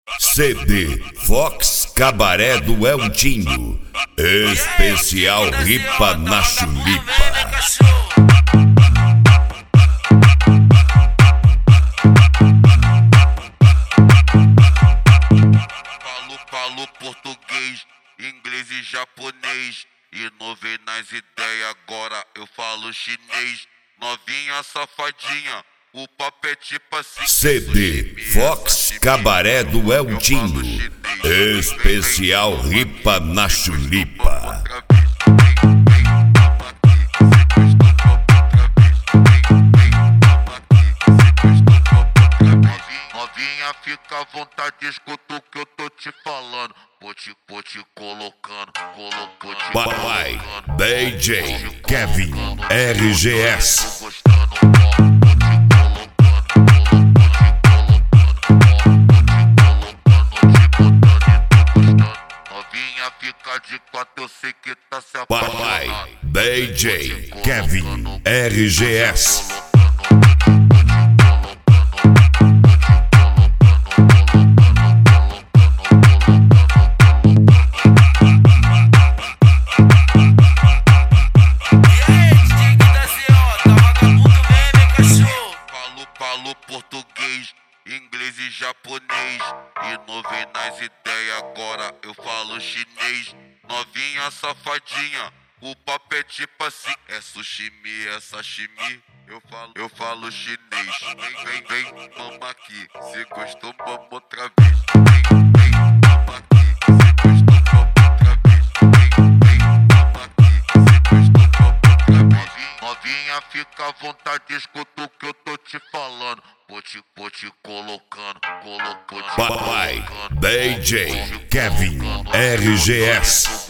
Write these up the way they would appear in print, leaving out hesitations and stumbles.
CD Fox Cabaré do Eltinho. Especial Ripa na Chulipa. Falo português, inglês e japonês. E não vem nas ideias, agora eu falo chinês. Novinha safadinha, o papo é tipo assim. CD Fox Cabaré do Eltinho. Especial Ripa na Chulipa. Novinha, fica à vontade, escuta o que eu tô te falando. Vou te colocando. Papai, DJ, Kevin, RGS. Novinha, fica de quatro, eu sei que tá se Papai, apaixonando. DJ, Kevin, RGS. Falo português, inglês e japonês. E não vem nas ideias, agora eu falo chinês. Novinha safadinha, o papo é tipo assim. É sushimi, é sashimi, eu falo chinês. Vem, mama aqui, se gostou, mama outra vez. Vem, mama aqui, se gostou, mama outra vez. Vem, mama aqui, se gostou, mama outra vez. Novinha, fica à vontade, escuta o que eu tô te falando. Vou te colocando. Papai, DJ, Kevin, RGS.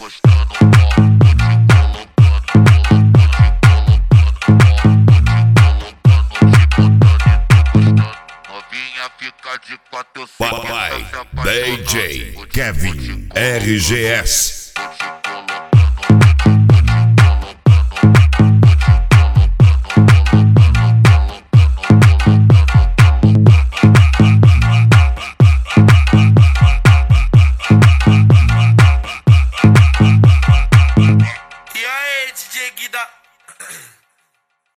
Novinha, fica de quatro, eu sei que Papai, tá se apaixonando. DJ, Kevin, RGS.